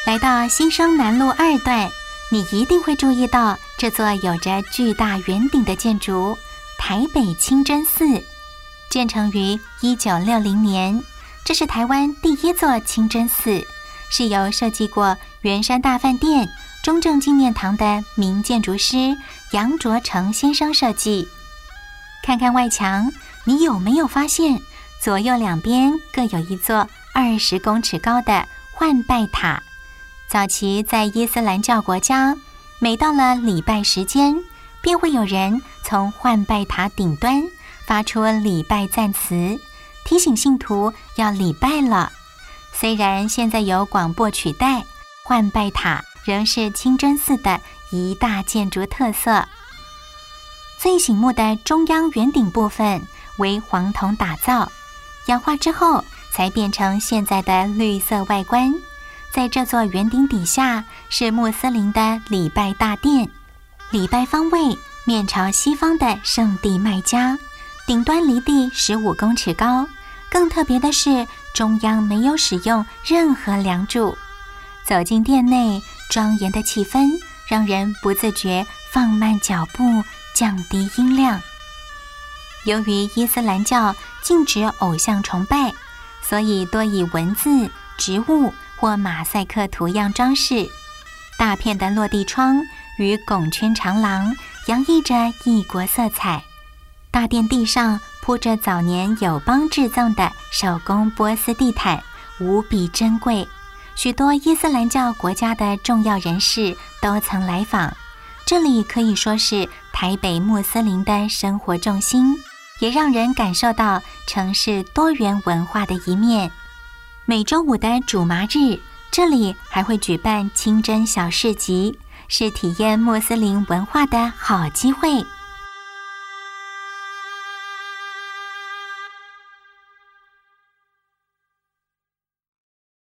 来到新生南路2段，你一定会注意到这座有着巨大圆顶的建筑——台北清真寺，建成于1960年。这是台湾第一座清真寺，是由设计过圆山大饭店、中正纪念堂的名建筑师杨卓成先生设计。看看外墙，你有没有发现左右两边各有一座20公尺高的换拜塔？早期在伊斯兰教国家，每到了礼拜时间，便会有人从换拜塔顶端发出礼拜赞词，提醒信徒要礼拜了。虽然现在有广播取代，换拜塔仍是清真寺的一大建筑特色。最醒目的中央圆顶部分为黄铜打造，氧化之后才变成现在的绿色外观。在这座圆顶底下是穆斯林的礼拜大殿，礼拜方位面朝西方的圣地麦加，顶端离地15公尺高。更特别的是，中央没有使用任何梁柱。走进殿内，庄严的气氛让人不自觉放慢脚步，降低音量。由于伊斯兰教禁止偶像崇拜，所以多以文字、植物或马赛克图样装饰。大片的落地窗与拱圈长廊洋溢着异国色彩。大殿地上铺着早年友邦制造的手工波斯地毯，无比珍贵。许多伊斯兰教国家的重要人士都曾来访，这里可以说是台北穆斯林的生活重心，也让人感受到城市多元文化的一面。每周五的主麻日，这里还会举办清真小市集，是体验穆斯林文化的好机会。